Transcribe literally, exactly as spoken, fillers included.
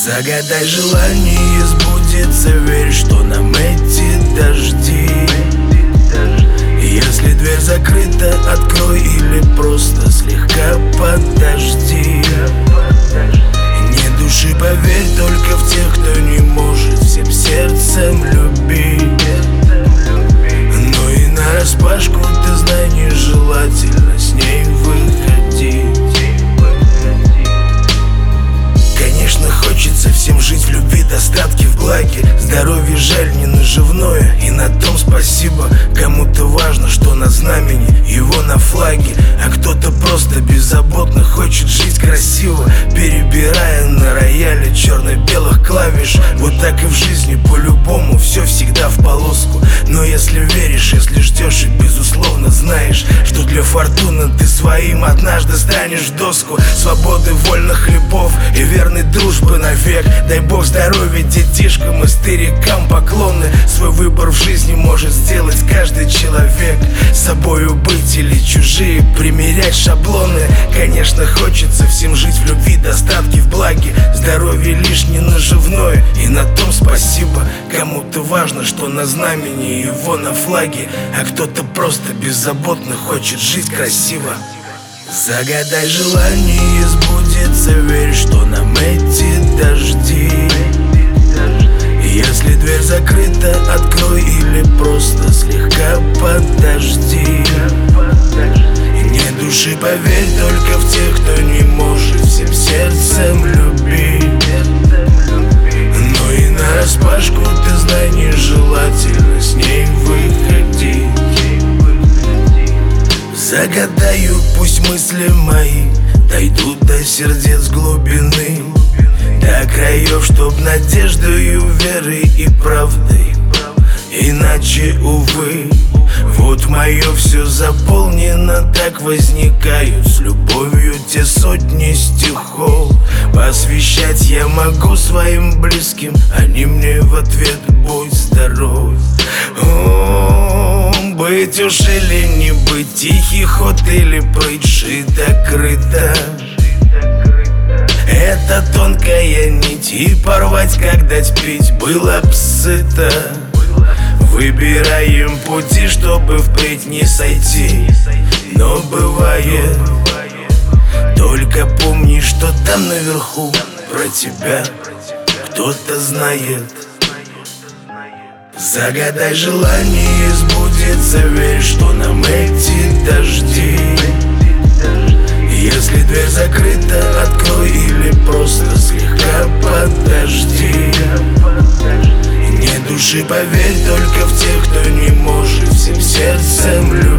Загадай желание, сбудется, верь, что нам эти дожди. Если дверь закрыта, открой или просто слегка подожди. Не души, поверь только в тех, кто не может всем сердцем любить. Но и нараспашку, ты знай, нежелательно с ней выходить. Конечно, хочется всем жить в любви, достатке, в благе. Здоровье жаль, не наживное, и на том спасибо. Кому-то важно, что на знамени, его на флаге. А кто-то просто беззаботно хочет жить красиво, перебирая на рояле черно-белых клавиш. Вот так и в жизни по-любому, все всегда в полоску. Но если веришь, если ждешь и безусловно знаешь, что для фортуны ты своим однажды станешь в доску. Свободы, вольных хлебов и верной дружбы навек. Дай Бог здоровья детишкам и старикам поклоны. Свой выбор в жизни может сделать каждый человек. С собою быть или чужие примерять шаблоны. Конечно, хочется всем жить в любви, достатке, в благе. Здоровье лишь не наживное, и на том спасибо. Кому-то важно, что на знамени, его на флаге. А кто-то просто беззаботно хочет жить красиво. Загадай желание, сбудется, верь, что нам эти дожди. Если дверь закрыта, открой или просто слегка подожди. Не души, поверь только в тех, кто не может всем сердцем любить. Но и нараспашку, ты знай, нежелательно с ней выходить. Загадаю, пусть мысли мои дойдут до сердец глубины, до краев, чтоб надеждою, верой и правдой. Иначе, увы, вот мое все заполнено. Так возникают с любовью те сотни стихов. Посвящать я могу своим близким, они мне в ответ: будь здоров. О, быть уж или не быть, тихий ход или быть шито-крыто. Это тонкая нить, и порвать, как дать пить, было б сыто. Выбираем пути, чтобы впредь не сойти. Но бывает, только помни, что там наверху про тебя кто-то знает. Загадай желание, сбудется, верь, что нам эти дожди. Если дверь закрыта, открой или просто слегка подожди. Не души, поверь только в тех, кто не может всем сердцем любить.